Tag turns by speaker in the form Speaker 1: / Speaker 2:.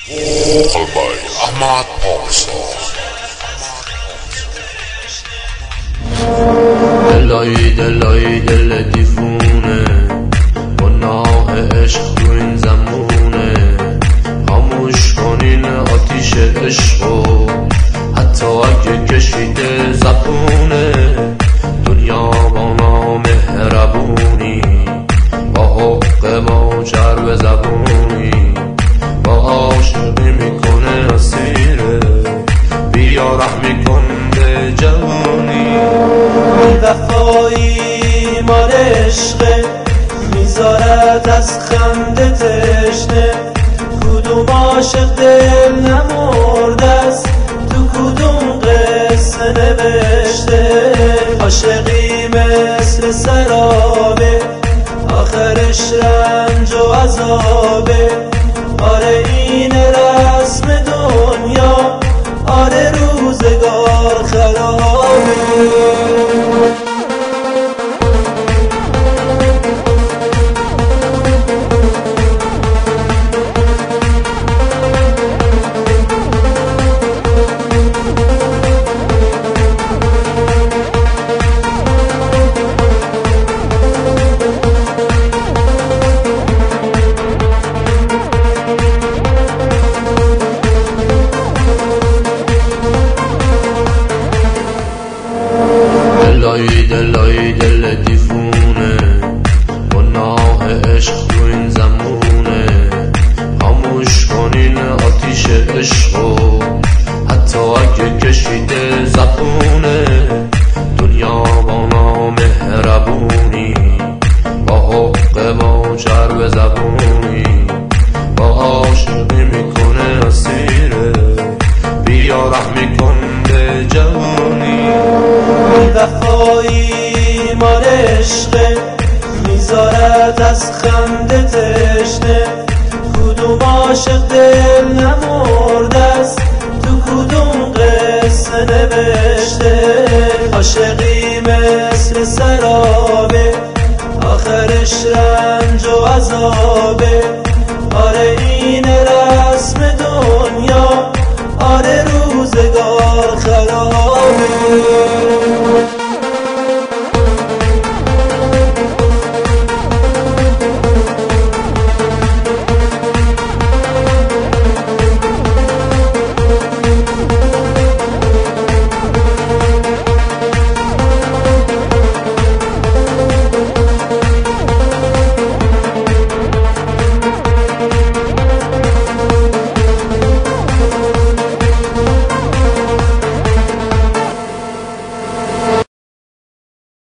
Speaker 1: قلبي احمد پارسا.
Speaker 2: دلایی دل دیفونه، گناه عشق تو این زمونه. خاموش کنین آتیش عشقو، حتی اگه کشیده زبونه. دنیا با نامهربونی، با حق ما چرب زبونی، با عاشقی میکنه اسیره. بیا رحمی کن به جوانی.
Speaker 3: وفایی مال عشقه، میذارد از خنده تشنه. کدوم عاشق دل نمرده است، تو کدوم قصه نوشته. عاشقی مثل سرابه، آخرش رنج و عذابه. آره این رسم دنیا، آره روزگار خرابه.
Speaker 2: دلایی دل دیفونه، گناه عشق تو این زمونه. خاموش کنین آتیش عشقو، حتی اگه کشیده زبونه. دنیا با نامهربونی، با حق ما چرب زبونی، با عاشقی میکنه اسیره. بیا رحمی کن به جوانی.
Speaker 3: وفایی مال عشقه، میذارد از خنده تشنه. کدوم عاشق دل نمرده است، تو کدوم قصه نوشته. عاشقی مثل سرابه، آخرش رنج و عذاب.